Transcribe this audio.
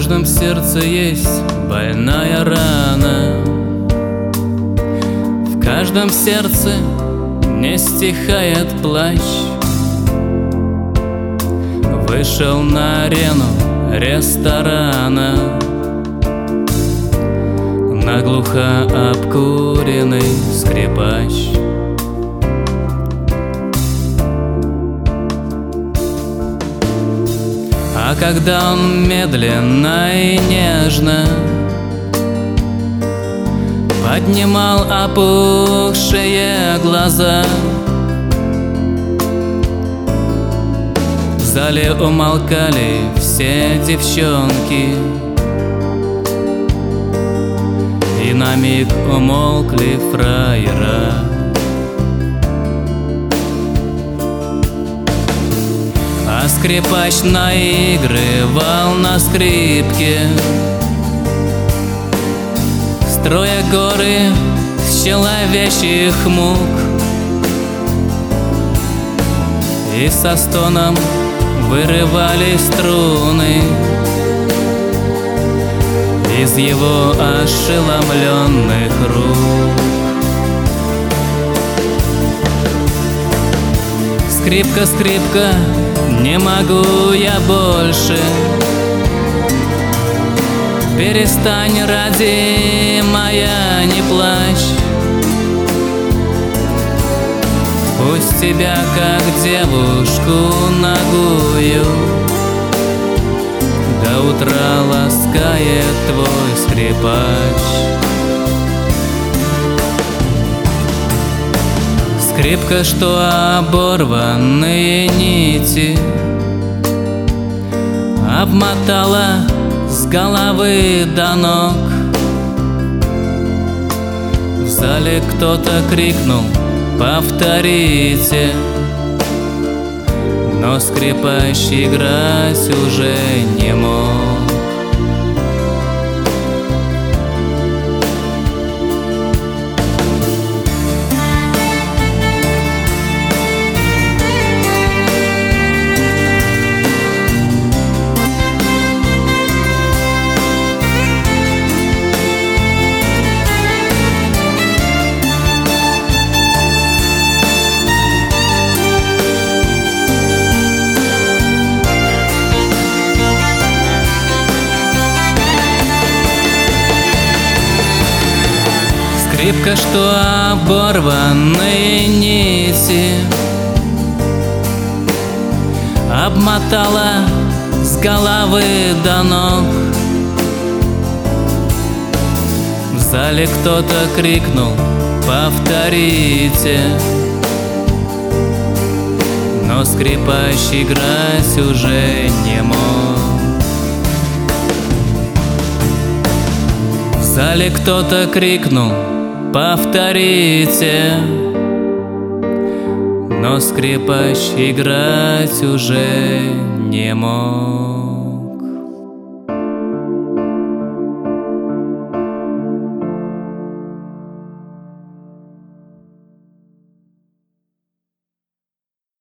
каждом сердце есть больная рана, в каждом сердце не стихает плач. Вышел на арену ресторана наглухо обкуренный скрипач. А когда он медленно и нежно поднимал опухшие глаза, в зале умолкали все девчонки, и на миг умолкли фраера. А скрипач наигрывал на скрипке, строя горы с человечьих мук, и со стоном вырывали струны из его ошеломленных рук. Скрипка, скрипка, не могу я больше. Перестань, ради моя, не плачь. Пусть тебя, как девушку нагую, до утра ласкает твой скрипач. Скрипка, что оборванные нити обмотала с головы до ног. В зале кто-то крикнул: повторите. Но скрипач играть уже не мог. Скрипка, что оборванные нити обмотала с головы до ног. В зале кто-то крикнул: повторите. Но скрипач играть уже не мог. В зале кто-то крикнул: повторите. Но скрипач играть уже не мог.